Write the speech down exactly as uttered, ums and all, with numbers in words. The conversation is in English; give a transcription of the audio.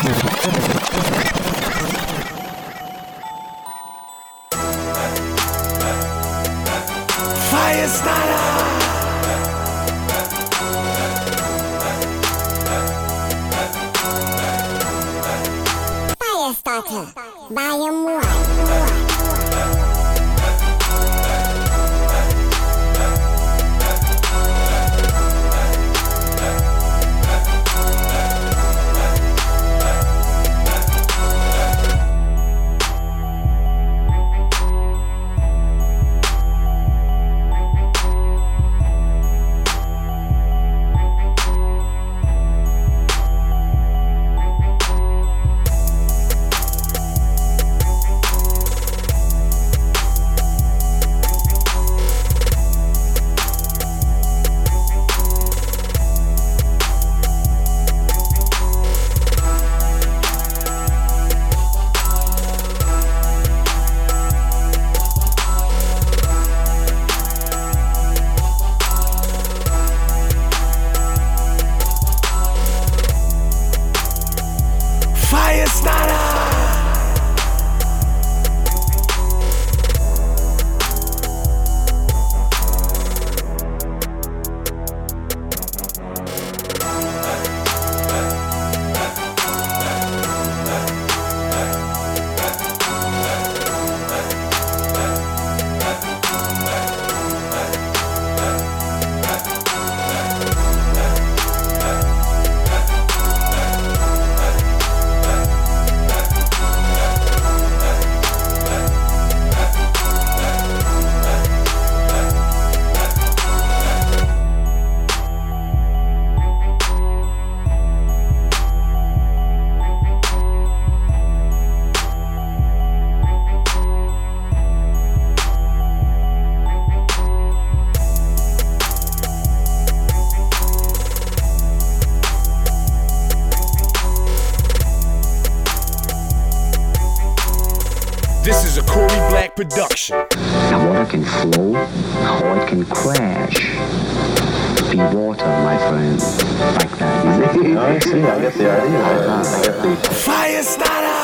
Firestarter, Volume one. This is a Corey Black production. Now water can flow, or it can crash. Be water, my friend. Like that. You see? I see, I get the idea. I get the... Firestarter!